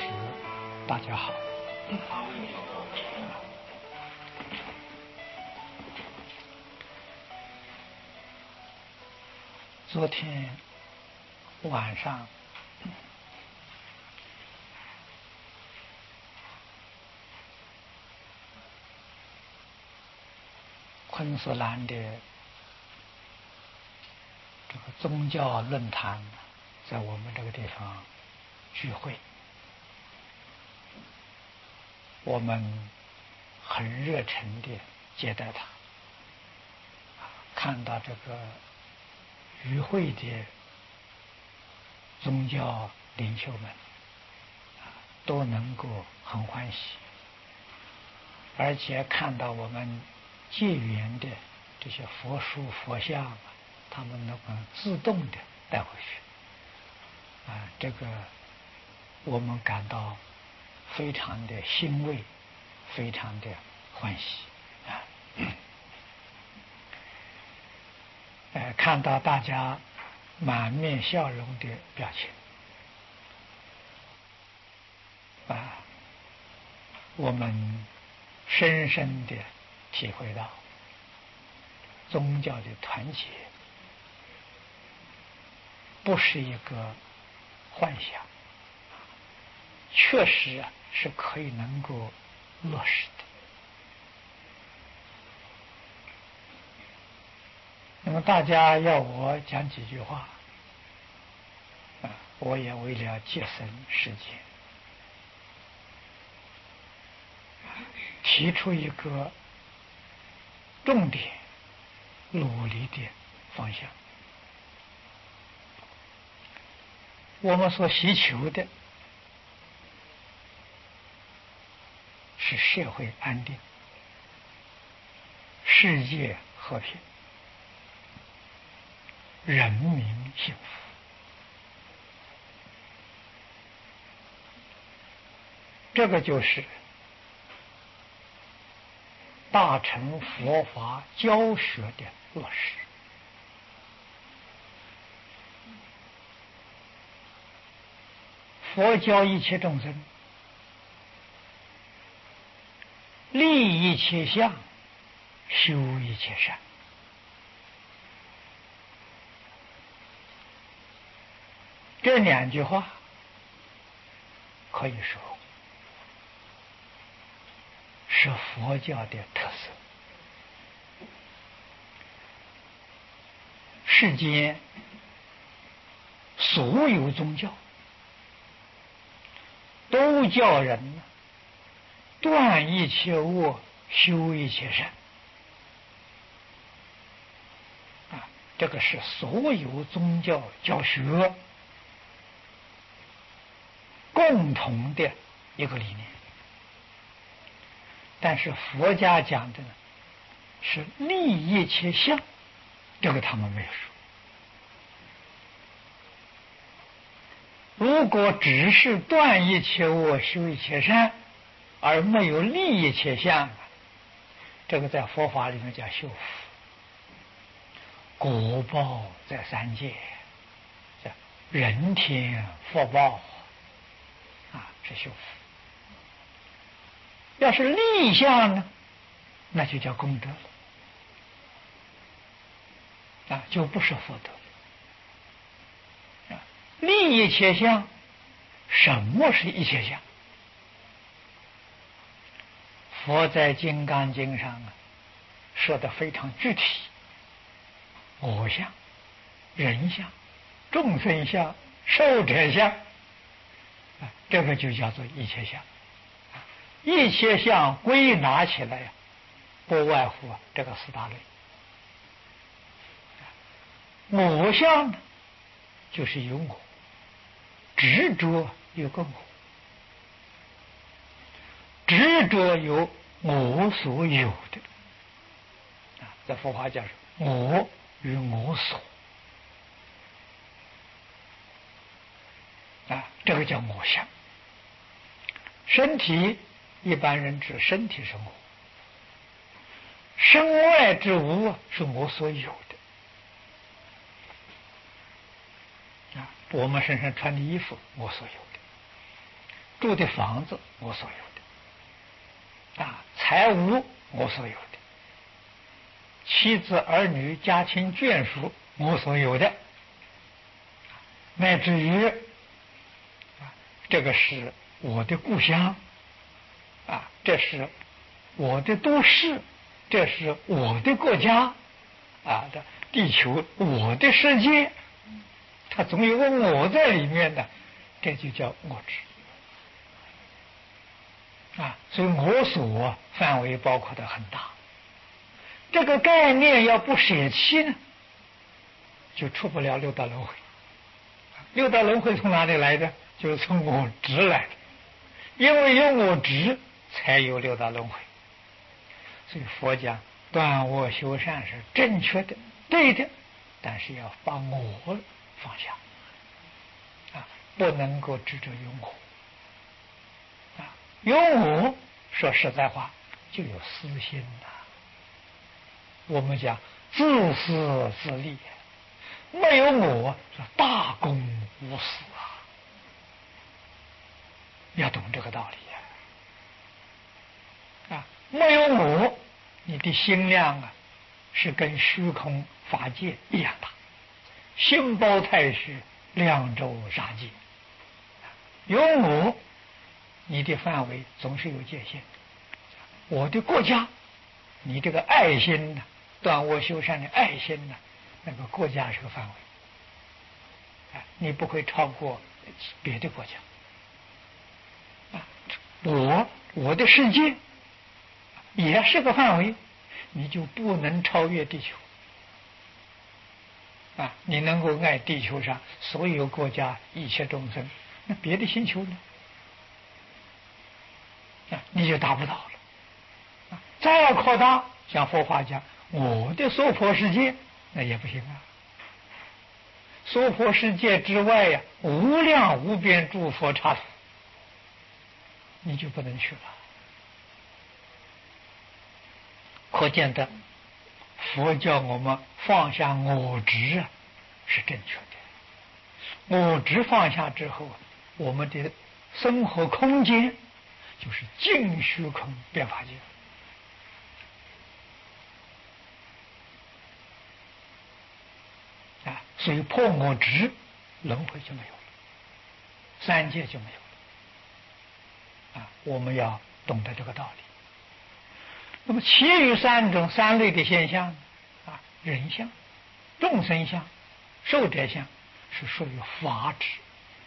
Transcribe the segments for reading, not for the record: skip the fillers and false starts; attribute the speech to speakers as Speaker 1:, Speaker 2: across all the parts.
Speaker 1: 大家好。昨天晚上昆士兰的这个宗教论坛在我们这个地方聚会，我们很热忱地接待他，看到这个与会的宗教领袖们都能够很欢喜，而且看到我们结缘的这些佛书佛像，他们能够自动的带回去，这个我们感到非常的欣慰，非常的欢喜看到大家满面笑容的表情我们深深的体会到宗教的团结不是一个幻想，确实是可以能够落实的。那么大家要我讲几句话我也为了节省时间，提出一个重点努力的方向。我们所希求的是社会安定，世界和平，人民幸福。这个就是大乘佛法教学的落实。佛教一切众生，立一切相，修一切善。这两句话可以说是佛教的特色。世间所有宗教都叫人断一切恶，修一切善这个是所有宗教教学共同的一个理念。但是佛家讲的呢是立一切相，这个他们没有说。如果只是断一切恶，修一切善，而没有立一切相，这个在佛法里面叫修福。果报在三界，人天福报是修福。要是立相呢，那就叫功德了就不是福德。立一切相，什么是一切相？佛在《金刚经》上说得非常具体，我相、人相、众生相、寿者相这个就叫做一切相。一切相归纳起来不外乎这个四大类。我相呢，就是有我，执着有个我，执着有我所有的在佛法讲我与我所这个叫我相。身体一般人指身体是我，身外之物是我所有的我们身上穿的衣服我所有的， 住的房子我所有的，财物我所有的，妻子儿女家亲眷属我所有的，乃至于这个是我的故乡这是我的都市，这是我的国家的地球，我的世界，它总有个我在里面的，这就叫我执所以我所范围包括的很大。这个概念要不舍弃呢，就出不了六道轮回。六道轮回从哪里来的？就是从我执来的，因为有我执，才有六道轮回。所以佛讲断我修善是正确的、对的，但是要把我放下不能够执着有我有我，说实在话就有私心我们讲自私自利，没有我大公无私要懂这个道理没有我，你的心量是跟虚空法界一样大，心包太虚，量周杀界。有我，你的范围总是有界限。我的国家，你这个爱心断我修善的爱心那个国家是个范围你不会超过别的国家我的世界也是个范围，你就不能超越地球你能够爱地球上所有国家一切众生，那别的星球呢你就达不到了再要扩大，像佛法讲我的娑婆世界，那也不行娑婆世界之外无量无边诸佛刹土，你就不能去了。可见的佛教我们放下我执是正确的。我执放下之后，我们的生活空间就是净虚空变法界所以破我执，轮回就没有了，三界就没有了我们要懂得这个道理。那么其余三类的现象人相、众生相、寿者相是属于法执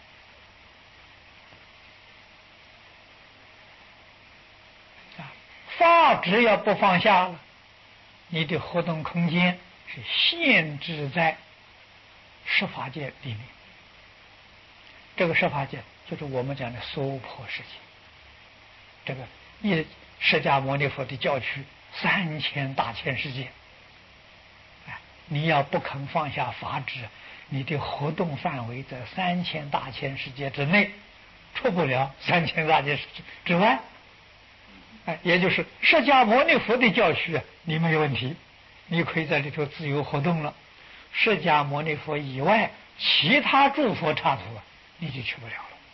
Speaker 1: 法执要不放下了，你的活动空间是限制在十法界里面。这个十法界就是我们讲的娑婆世界，这个释迦牟尼佛的教区3000大千世界你要不肯放下法执，你的活动范围在3000大千世界之内，出不了3000大千世界之外也就是释迦牟尼佛的教区你没有问题，你可以在里头自由活动了。释迦牟尼佛以外其他诸佛刹土你就去不了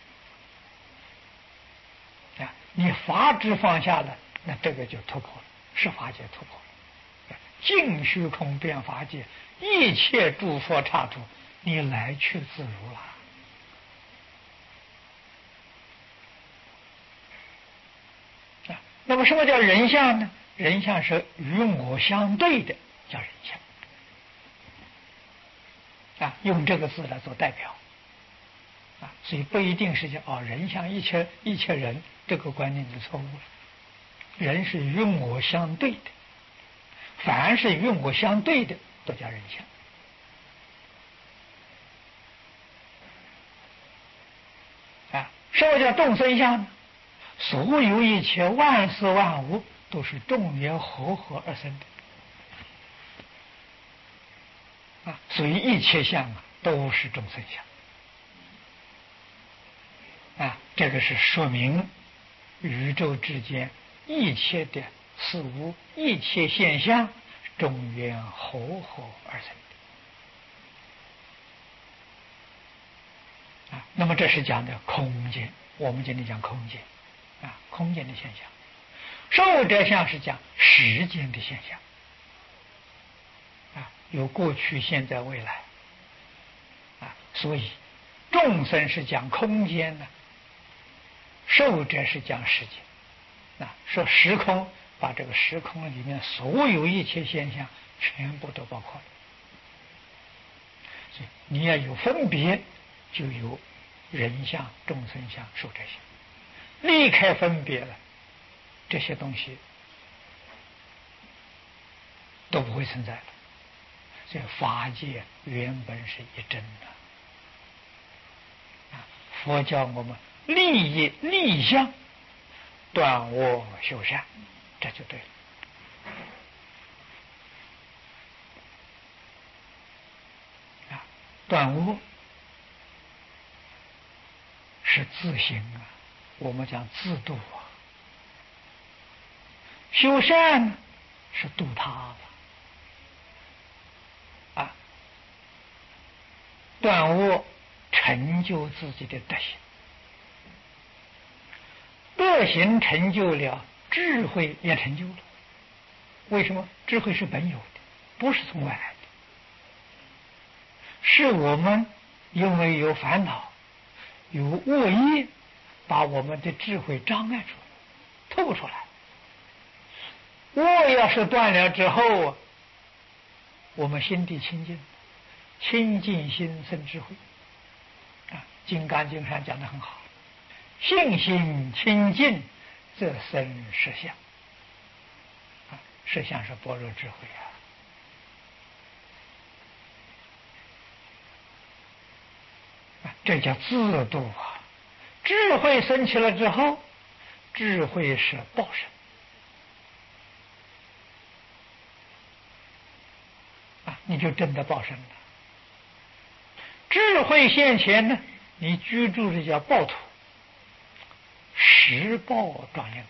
Speaker 1: 了你法执放下了，那这个就突破了，十法界突破了，净虚空变法界，一切诸佛刹土你来去自如了那么什么叫人相呢？人相是与我相对的，叫人相用这个字来做代表所以不一定是讲人相一切人，这个观念就错误了。人是与我相对的，凡是与我相对的都叫人相什么叫众生相呢？所有一切万事万物都是众缘和合而生的所以一切相都是众生相这个是说明宇宙之间一切的事物、一切现象众缘和合而生的那么这是讲的空间我们今天讲空间空间的现象。寿者相是讲时间的现象有过去、现在、未来所以众生是讲空间的，寿者是讲时间说时空，把这个时空里面所有一切现象全部都包括了。所以你要有分别，就有人相、众生相、寿者相。离开分别了，这些东西都不会存在了。所以法界原本是一真的佛教我们立业立相，断恶修善，这就对了。断恶是自行我们讲自度修善呢是度他断恶成就自己的德行，德行成就了，智慧也成就了。为什么？智慧是本有的，不是从外来的，是我们因为有烦恼、有恶业，把我们的智慧障碍住了，透不出来。恶要是断了之后我们心地清净，清净心生智慧金刚经上讲得很好，信心清净则生实相实相是般若智慧这叫自度智慧升起了之后，智慧是报身你就真的报身了。智慧现前呢，你居住的叫报土，实报庄严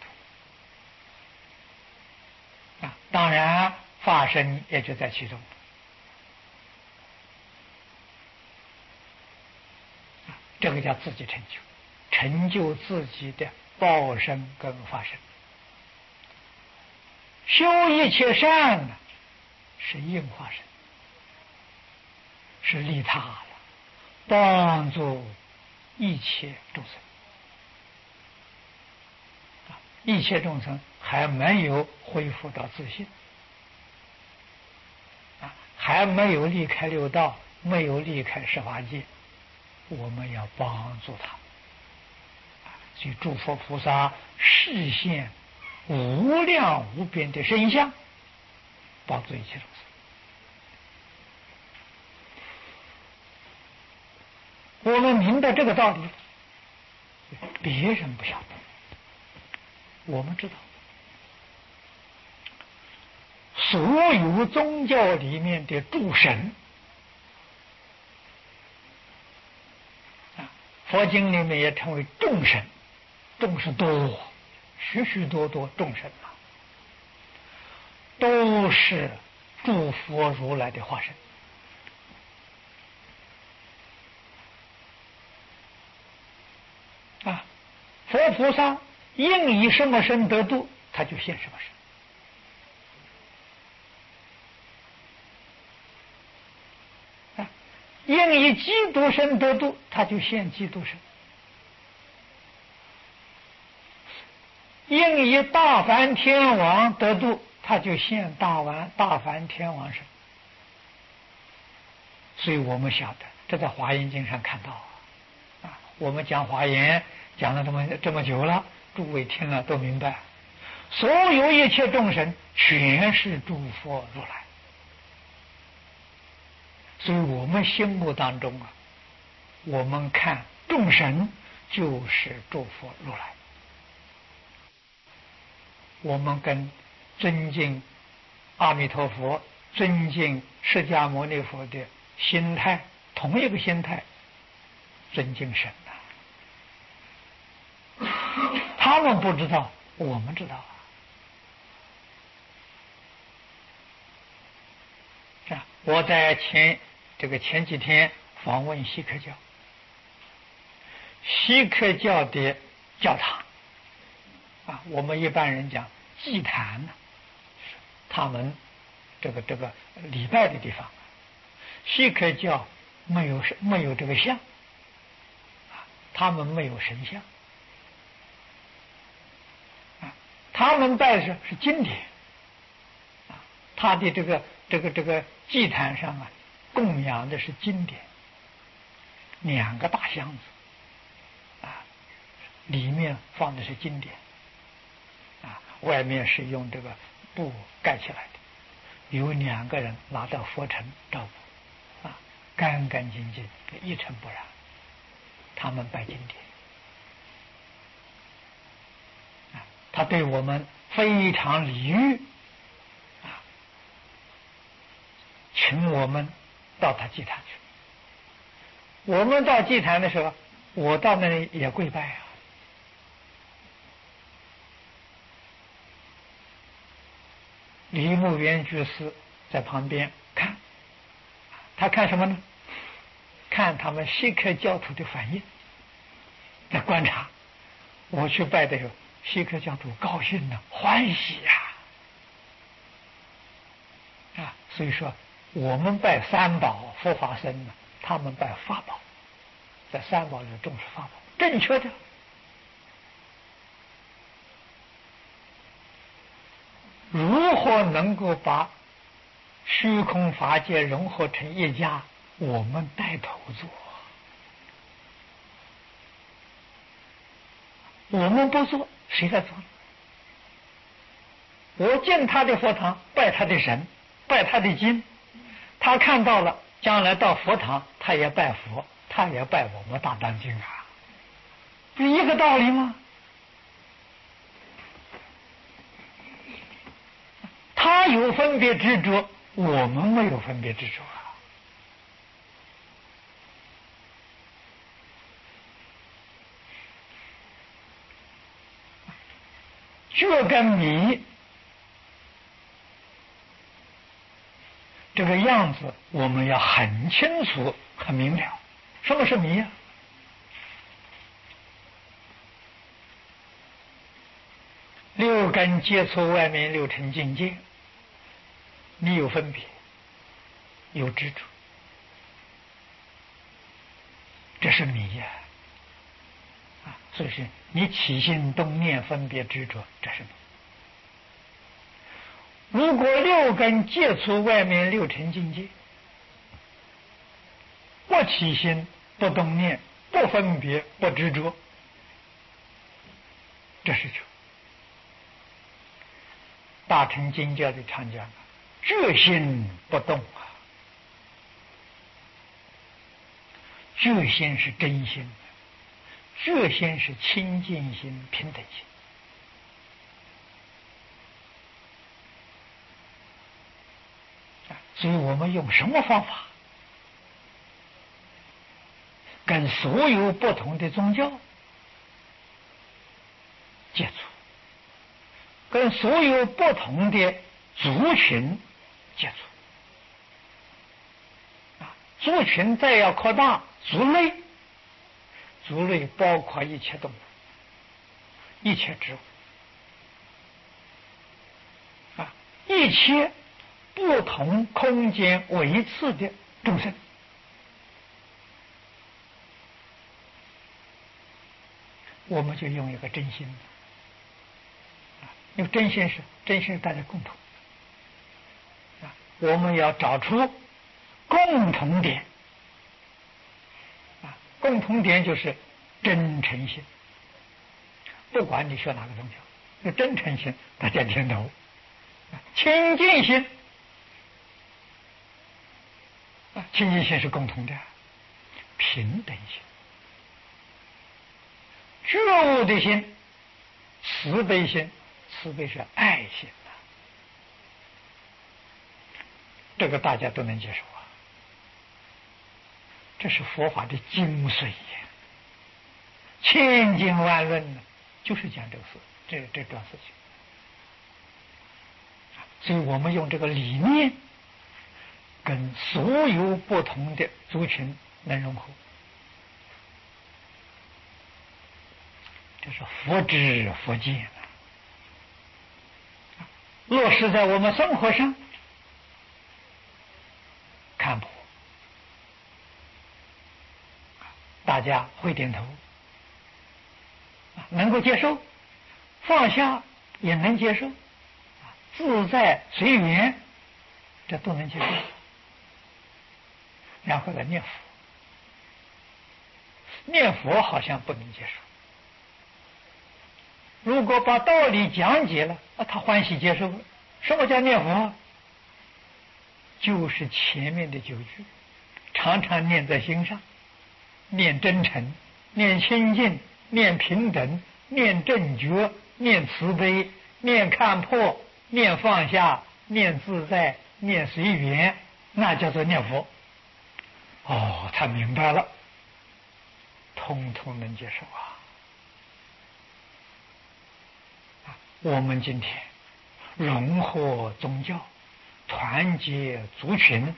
Speaker 1: 土当然法身也就在其中这个叫自己成就，成就自己的报身跟法身。修一切善呢，是应化身，是利他了，帮助一切众生一切众生还没有恢复到自信还没有离开六道，没有离开十法界，我们要帮助他所以诸佛菩萨示现无量无边的身相，帮助一切众生。我们明白这个道理，别人不晓得，我们知道。所有宗教里面的诸神佛经里面也称为众神，众是多，许许多多众神都是诸佛如来的化身佛菩萨应以什么身得度，他就现什么身应以基督身得度，他就现基督身；应以大梵天王得度，他就现大梵天王身。所以我们晓得，这在华严经上看到我们讲华严讲了这么久了，诸位听了都明白，所有一切众生全是诸佛如来。所以我们心目当中我们看众神就是诸佛如来，我们跟尊敬阿弥陀佛、尊敬释迦牟尼佛的心态同一个心态，尊敬神他们不知道，我们知道我在前几天访问锡克教， 锡克教的教堂我们一般人讲祭坛呢，他们这个礼拜的地方。锡克教没有这个像他们没有神像他们拜的是经典他的这个祭坛上供养的是经典，2个大箱子里面放的是经典外面是用这个布盖起来的，有2个人拿到佛尘照顾干干净净，一尘不染。他们拜经典他对我们非常礼遇请我们到他祭坛去。我们到祭坛的时候，我到那里也跪拜李牧原居士在旁边看，他看什么呢？看他们锡克教徒的反应，在观察。我去拜的时候，锡克教徒高兴了，欢喜所以说我们拜三宝佛法僧呢，他们拜法宝，在三宝里重视法宝，正确的。如何能够把虚空法界融合成一家？我们带头做，我们不做，谁来做呢？我进他的佛堂，拜他的神，拜他的经，他看到了，将来到佛堂，他也拜佛，他也拜我们大藏经不是一个道理吗？他有分别执着，我们没有分别执着这个米这个样子，我们要很清楚、很明了。什么是米6根接触外面6尘境界，你有分别，有执着，这是迷所以是你起心动念分别执着，这是迷。如果6根接触外面6尘境界，不起心不动念不分别不执着，这是觉。大乘经教的常讲觉心不动觉心是真心，觉心是清净心、平等心。所以我们用什么方法跟所有不同的宗教接触，跟所有不同的族群接触族群再要扩大，族类包括一切动物、一切植物一切不同空间维次的众生，我们就用一个真心因为真心是大家共同我们要找出共同点共同点就是真诚心。不管你学哪个宗教，有真诚心大家听懂，清净心清净心是共同的，平等心，觉悟的心，慈悲心，慈悲是爱心这个大家都能接受这是佛法的精髓千经万论就是讲这个事，这段事情。所以我们用这个理念跟所有不同的族群能融合这是佛知佛见，落实在我们生活上，看破，大家会点头，能够接受，放下也能接受，自在随缘，这都能接受。然后来念佛，念佛好像不能接受。如果把道理讲解了，他欢喜接受了。什么叫念佛？就是前面的9句，常常念在心上，念真诚，念清净，念平等，念正觉，念慈悲，念看破，念放下，念自在，念随缘，那叫做念佛。哦，他明白了，通通能接受啊！我们今天融合宗教，团结族群，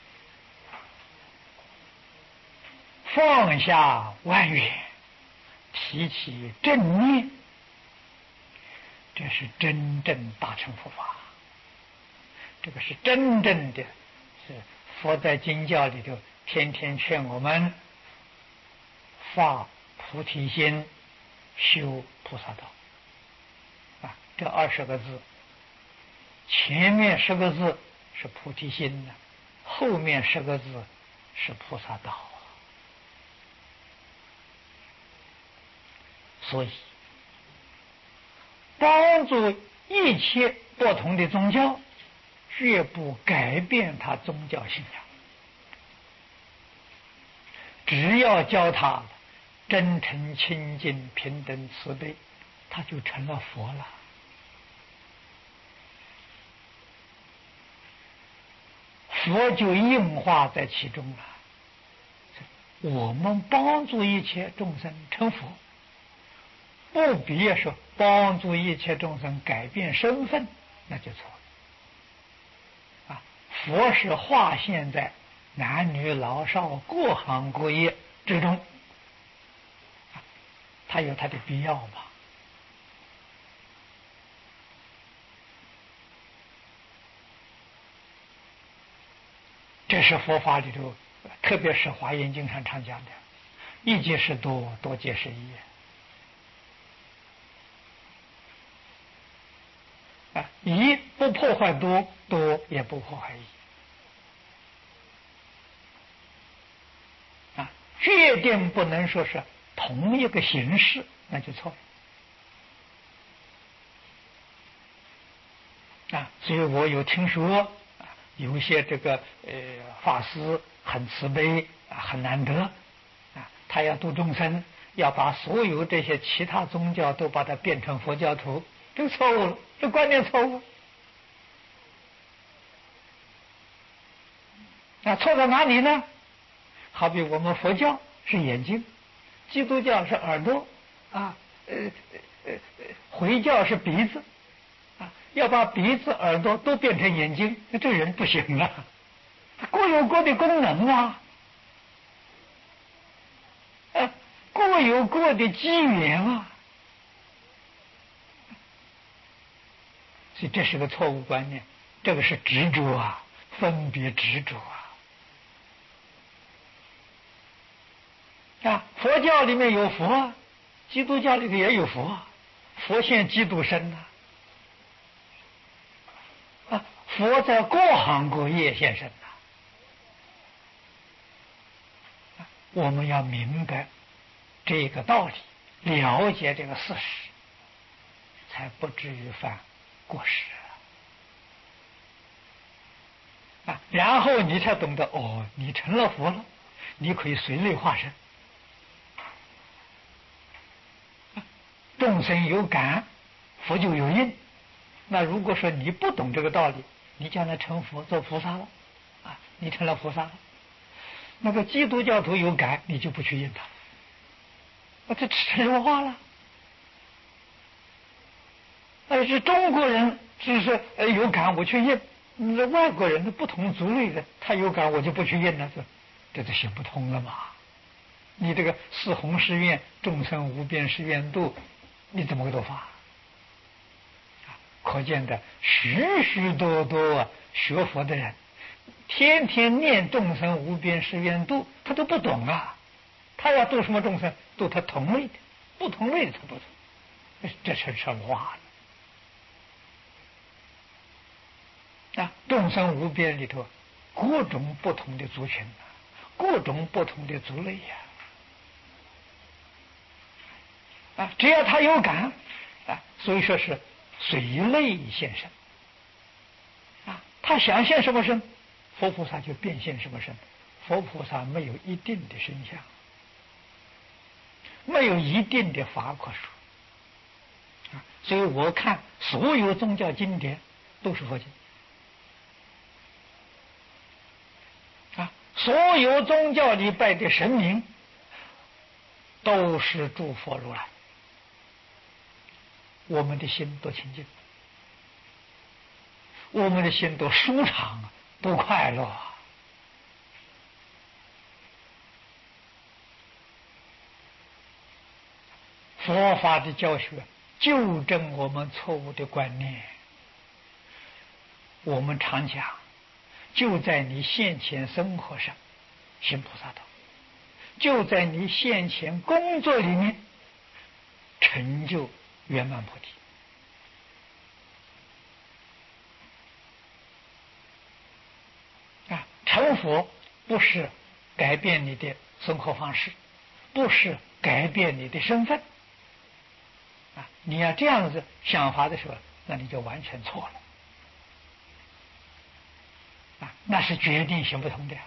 Speaker 1: 放下万缘，提起正念，这是真正大乘佛法。这个是真正的，是佛在经教里头天天劝我们发菩提心，修菩萨道。这20个字，前面10个字是菩提心呢，后面10个字是菩萨道。所以，帮助一切不同的宗教，绝不改变他宗教信仰。只要教他真诚、清净、平等、慈悲，他就成了佛了。佛就应化在其中了。我们帮助一切众生成佛，不必说帮助一切众生改变身份，那就错了。佛是化现在男女老少各行各业之中，它有它的必要嘛。这是佛法里头，特别是华严经上常讲的，一即是多，多即是一。一不破坏多，多也不破坏一。决定不能说是同一个形式，那就错了。所以我有听说，有些这个法师很慈悲，很难得，他要度众生，要把所有这些其他宗教都把它变成佛教徒，这错误了，这观念错误。错在哪里呢？好比我们佛教是眼睛，基督教是耳朵，回教是鼻子，要把鼻子、耳朵都变成眼睛，那这人不行了。各有各的功能啊，各有各的机缘啊，所以这是个错误观念，这个是执着啊，分别执着啊。佛教里面有佛，基督教里头也有佛，佛现基督身佛在各行各业现身我们要明白这个道理，了解这个事实，才不至于犯过失然后你才懂得你成了佛了，你可以随类化身。众生有感，佛就有应。那如果说你不懂这个道理，你将来成佛做菩萨了你成了菩萨了。那个基督教徒有感，你就不去应他，这成什么话了？是中国人只是有感我去应，那外国人的不同族类的他有感我就不去应了，这行不通了嘛。你这个四弘誓愿，众生无边誓愿度， 你怎么个做法？可见的许许多多学佛的人，天天念众生无边誓愿度，他都不懂啊。他要度什么众生？度他同类的，不同类的他不度。这是什么话呢？众生无边里头，各种不同的族群，各种不同的族类呀。只要他有感所以说是随类现身他想现什么身，佛菩萨就变现什么身。佛菩萨没有一定的身相，没有一定的法可说所以我看所有宗教经典都是佛经所有宗教里拜的神明都是诸佛如来。我们的心多清净，我们的心多舒畅，多快乐佛法的教学纠正我们错误的观念。我们常讲，就在你现前生活上行菩萨道，就在你现前工作里面成就圆满菩提成佛不是改变你的生活方式，不是改变你的身份你要这样子想法的时候，那你就完全错了那是决定行不通的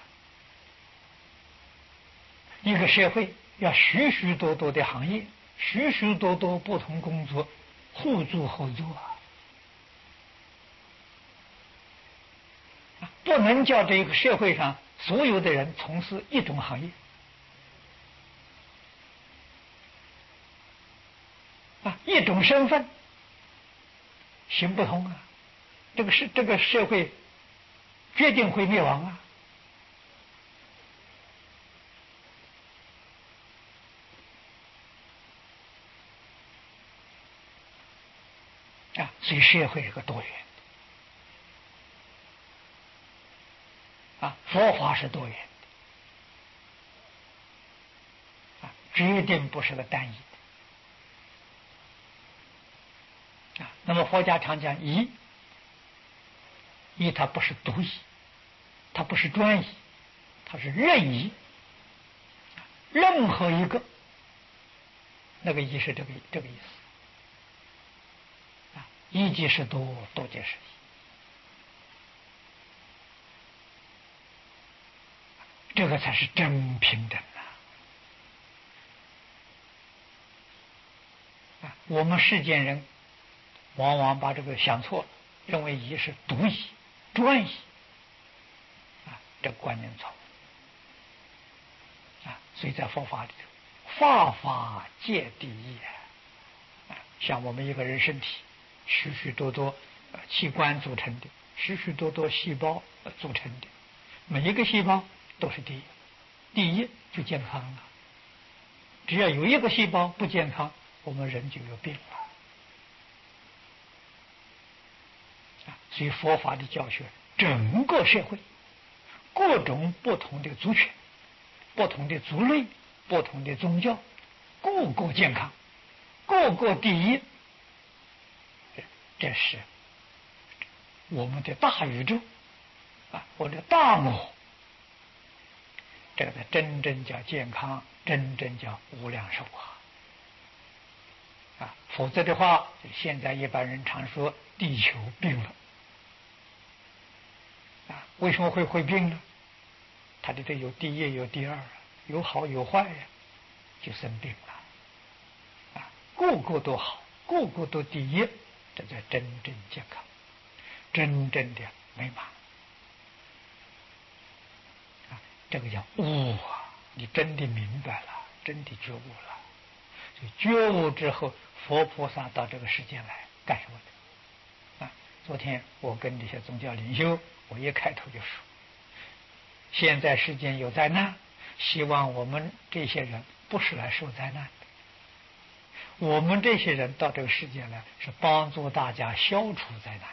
Speaker 1: 一个社会要许许多多的行业，许许多多不同工作互助合作不能叫这个社会上所有的人从事一种行业一种身份行不通这个社会决定会灭亡所以社会是个多元佛法是多元的决定不是个单一的那么佛家常讲义它不是独义，它不是专义，它是任义任何一个那个义是这个意思一即是多，多即是一这个才是真平等我们世间人往往把这个想错了，认为义是独义专义这个观念错所以在佛法里头法法界第一像我们一个人身体许许多多器官组成的，许许多多细胞组成的，每一个细胞都是第一，第一就健康了。只要有一个细胞不健康，我们人就有病了所以佛法的教学，整个社会各种不同的族群、不同的族类、不同的宗教，个个健康，个个第一，这是我们的大宇宙我的大我，这个才真正叫健康，真正叫无量寿否则的话，现在一般人常说地球病了为什么会病呢？它里头有第一有第二有好有坏就生病了个个都好，个个都第一，这叫真正健康，真正的美满这个叫悟你真的明白了，真的觉悟了。所以觉悟之后，佛菩萨到这个世间来干什么的昨天我跟这些宗教领袖，我一开头就说，现在世间有灾难，希望我们这些人不是来受灾难的， 我们这些人到这个世界来，是帮助大家消除灾难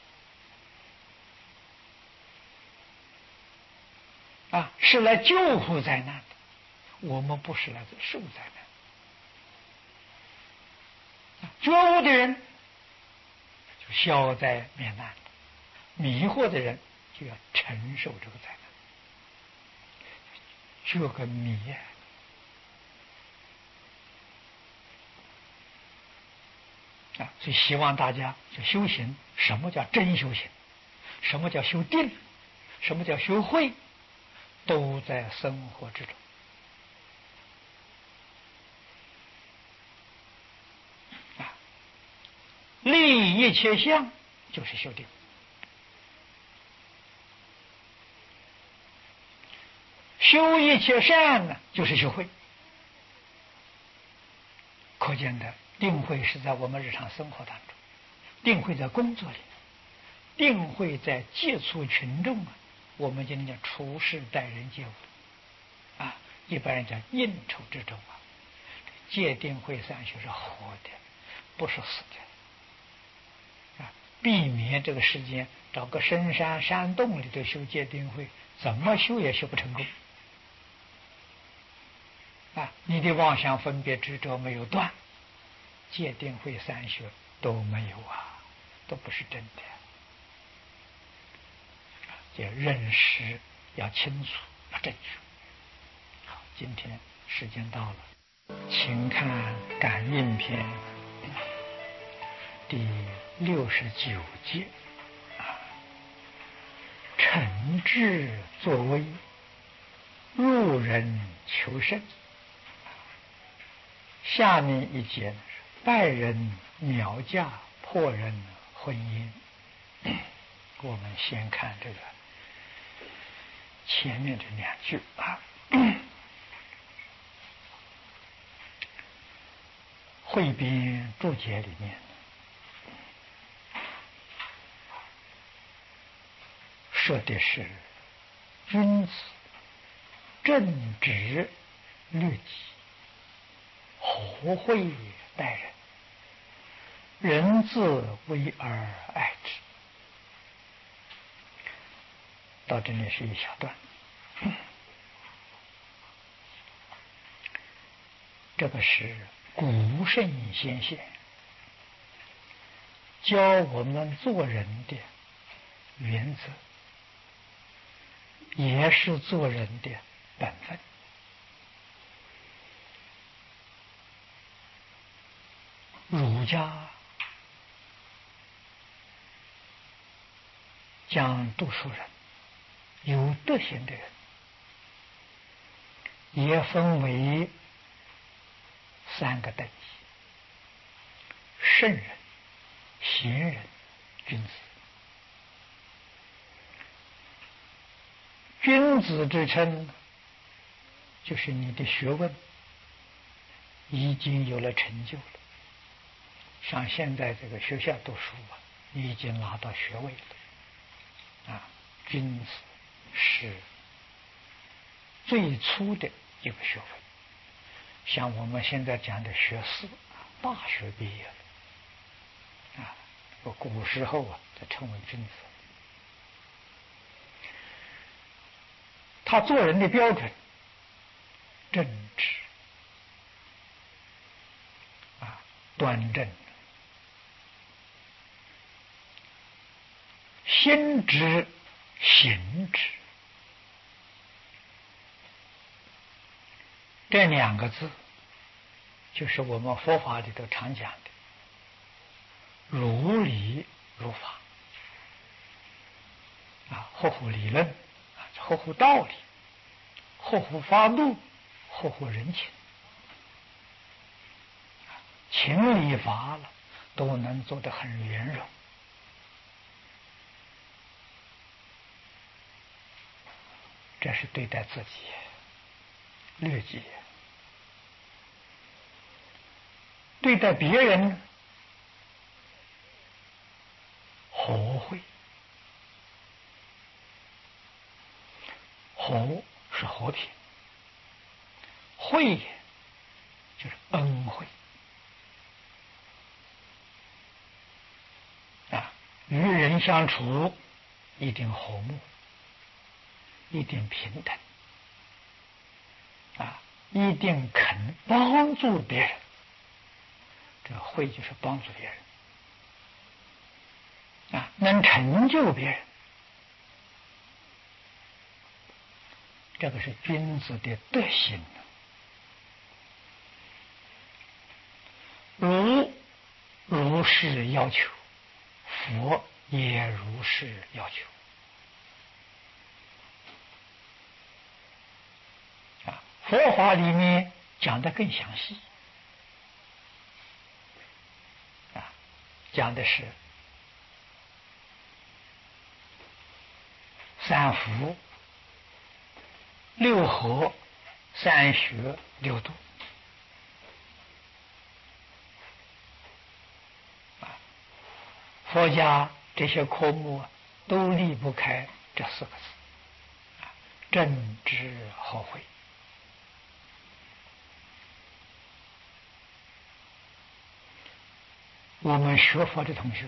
Speaker 1: 的啊，是来救护灾难的。我们不是来受灾难。觉悟的人就消灾免难，迷惑的人就要承受这个灾难。这个迷啊，所以希望大家就修行。什么叫真修行？什么叫修定？什么叫修慧？都在生活之中。立一切相就是修定，修一切善呢就是修慧。可见的定慧是在我们日常生活当中，定慧在工作里，定慧在接触群众啊。我们今天讲处事待人接物啊，一般人讲应酬之中啊，戒定慧三学是活的，不是死的。避免这个时间找个深山山洞里头修戒定慧，怎么修也修不成功啊！你的妄想分别执着没有断，戒定慧三学都没有啊，都不是真的。这认识要清楚，要正确。好，今天时间到了，请看感应篇第69节啊，诚志作威，入人求胜。下面一节呢是败人苗嫁，破人婚姻。我们先看这个前面这两句啊。汇编注解里面说的是君子正直律己，和惠待人，人自危而爱之。到这里是一小段，这个是古圣先贤教我们做人的原则，也是做人的本分。儒家讲读书人，有德行的人，也分为3个等级：圣人、贤人、君子。君子之称，就是你的学问已经有了成就了。像现在这个学校读书啊，你已经拿到学位了啊。君子是最初的一个学位，像我们现在讲的学士，大学毕业了啊。古时候啊，才称为君子。他做人的标准正直啊，端正，心直行直，这2个字就是我们佛法里头常讲的如理如法啊，合乎理论，合乎道理，合乎法度，合乎人情，情理法了都能做得很圆融。这是对待自己律己，对待别人和惠。和是和平，惠就是恩惠相处一定和睦，一定平等，一定肯帮助别人。这慧就是帮助别人，能成就别人，这个是君子的德行。如是要求，佛也如是要求。佛法里面讲得更详细，讲的是三福、六合、三学、六度。佛家这些科目都离不开这四个字：正知和慧。我们学佛的同学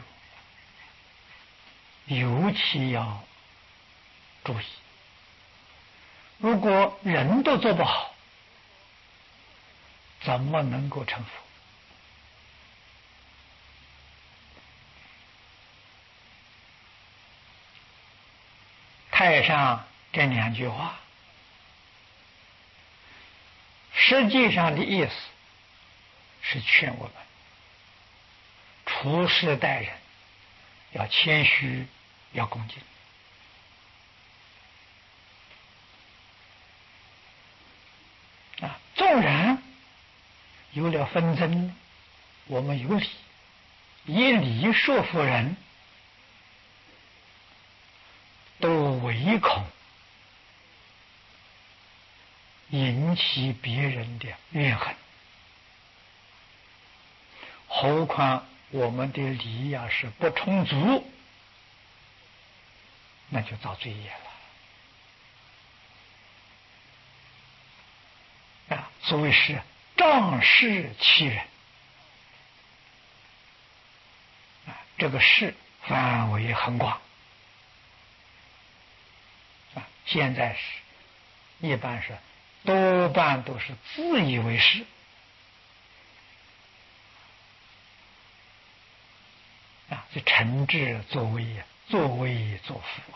Speaker 1: 尤其要注意，如果人都做不好，怎么能够成佛？太上这两句话，实际上的意思是劝我们处事待人要谦虚，要恭敬。纵然有了纷争，我们有理，以理说服人，都唯恐引起别人的怨恨。何况我们的理是不充足，那就造罪业了。所谓是仗势欺人。这个势范围很广。现在一般是多半都是自以为是。这诚挚作威作福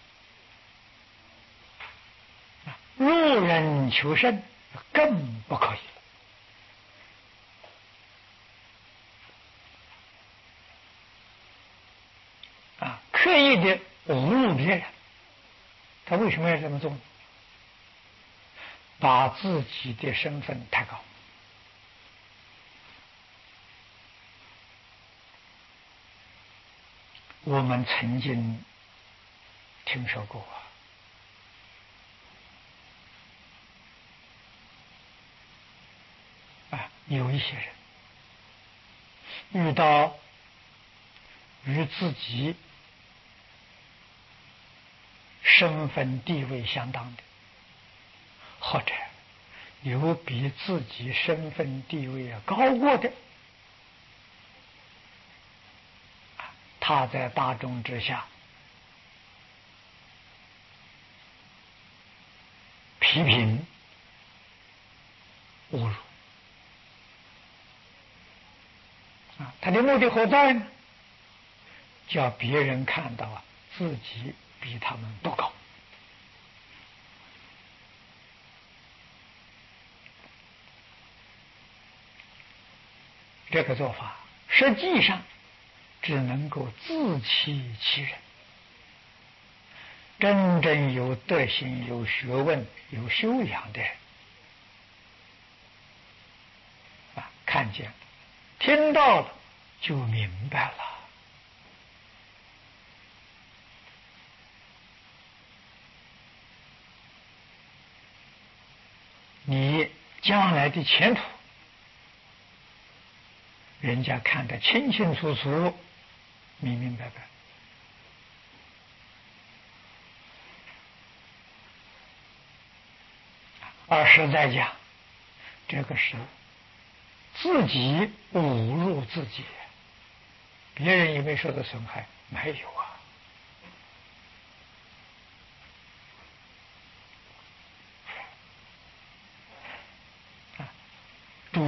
Speaker 1: 入人求胜更不可以了。刻意的侮辱别人，他为什么要这么做？把自己的身份抬高。我们曾经听说过有一些人遇到与自己身份地位相当的，或者有比自己身份地位高过的，他在大众之下批评侮辱，他的目的何在呢？叫别人看到自己比他们不高。这个做法实际上只能够自欺欺人。真正有德行、有学问、有修养的人看见听到了就明白了。你将来的前途，人家看得清清楚楚、明明白白。而实在讲，这个是自己侮辱自己，别人有没有受到损害？没有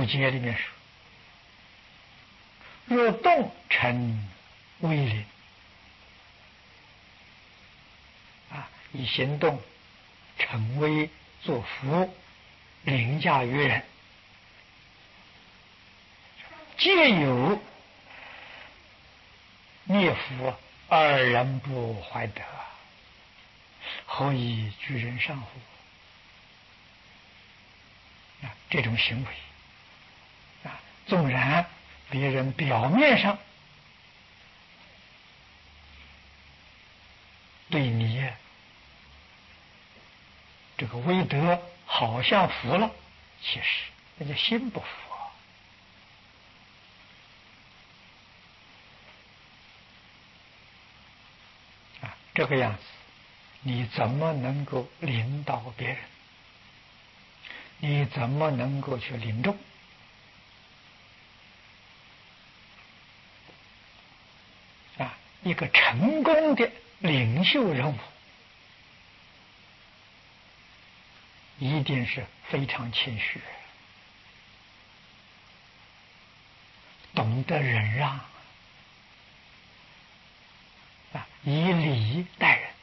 Speaker 1: 注解里面说：“若动成威灵，以行动成威作福，凌驾于人，皆有灭福而人不怀德，何以居人上乎？”这种行为纵然别人表面上对你这个威德好像服了，其实人家心不服这个样子，你怎么能够领导别人？你怎么能够去领众？一个成功的领袖人物，一定是非常谦虚，懂得忍让，以礼待人。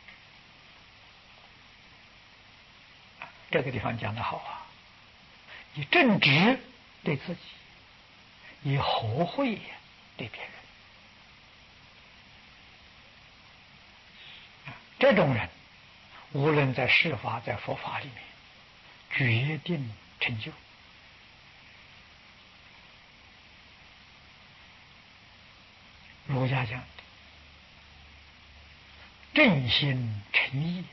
Speaker 1: 这个地方讲得好以正直对自己，以和惠对别人。这种人，无论在世法在佛法里面，决定成就。儒家讲的正心诚意，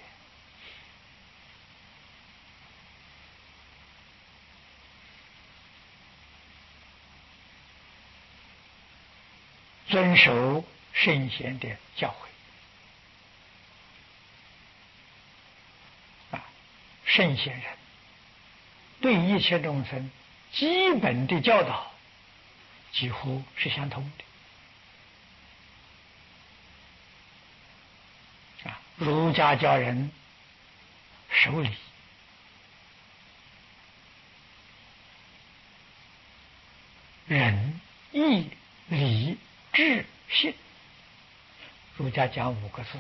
Speaker 1: 遵守圣贤的教诲。圣贤人对一切众生基本的教导几乎是相通的。儒家教人守礼，仁义礼智信，儒家讲5个字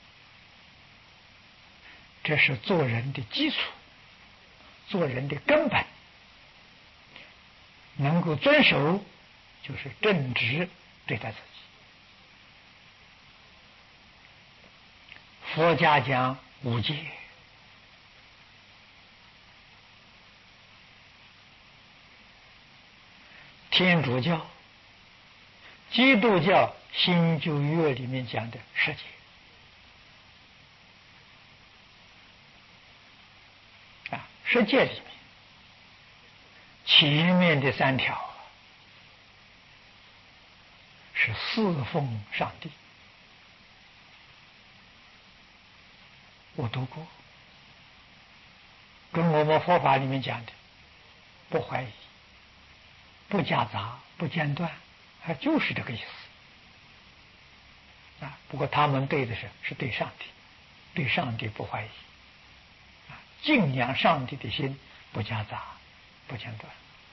Speaker 1: 这是做人的基础，做人的根本。能够遵守，就是正直对待自己。佛家讲5戒，天主教、基督教新旧约里面讲的10戒。10戒里面，前面的3条是侍奉上帝，我读过，跟我们佛法里面讲的不怀疑、不夹杂、不间断，就是这个意思。不过他们对的是对上帝，对上帝不怀疑，敬仰上帝的心不夹杂、不间断。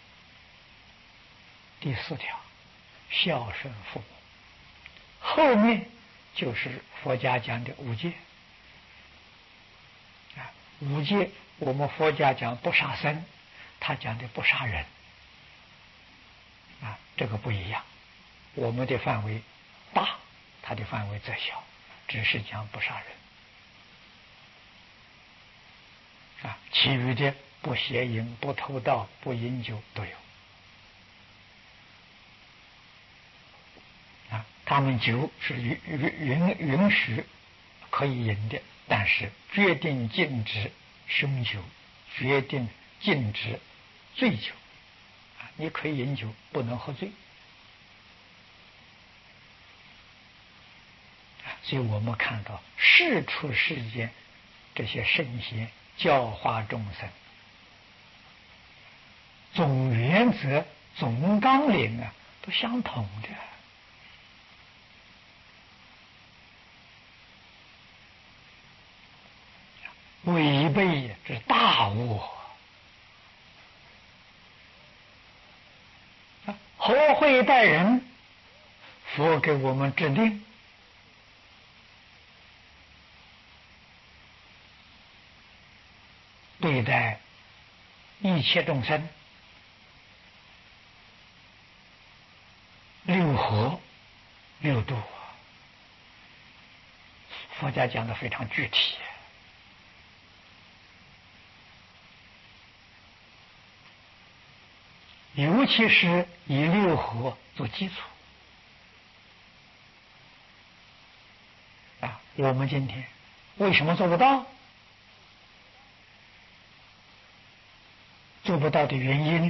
Speaker 1: 第4条，孝顺父母，后面就是佛家讲的5戒。5戒我们佛家讲不杀生，他讲的不杀人，这个不一样。我们的范围大，他的范围则小，只是讲不杀人。其余的不邪淫、不偷盗、不饮酒都有。他们酒是允许可以饮的，但是决定禁止凶酒，决定禁止醉酒。你可以饮酒，不能喝醉。所以我们看到世出世间这些圣贤教化众生，总原则、总纲领都相同的。违背这是大恶。 何会待人？佛给我们制定，对待一切众生，六合六度，佛家讲的非常具体。尤其是以六合做基础啊，我们今天为什么做不到？做不到的原因，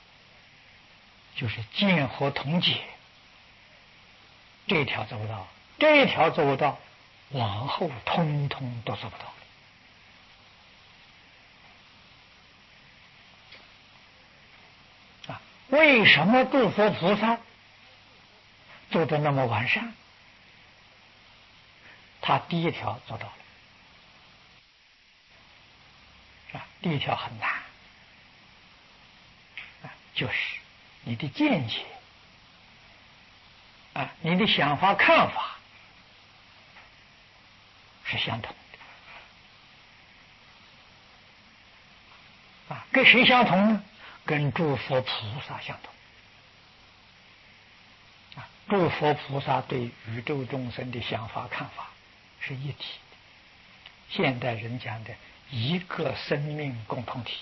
Speaker 1: 就是见合同解这一条做不到，这一条做不到，往后通通都做不到。为什么诸佛菩萨做得那么完善？他第一条做到了，第一条很难，就是你的见解，你的想法看法是相同的，跟谁相同呢？跟诸佛菩萨相同。诸佛菩萨对宇宙众生的想法看法是一体的，现代人讲的一个生命共同体。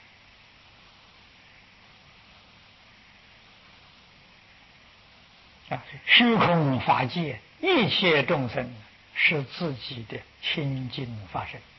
Speaker 1: 虚空法界一切众生是自己的清净法身。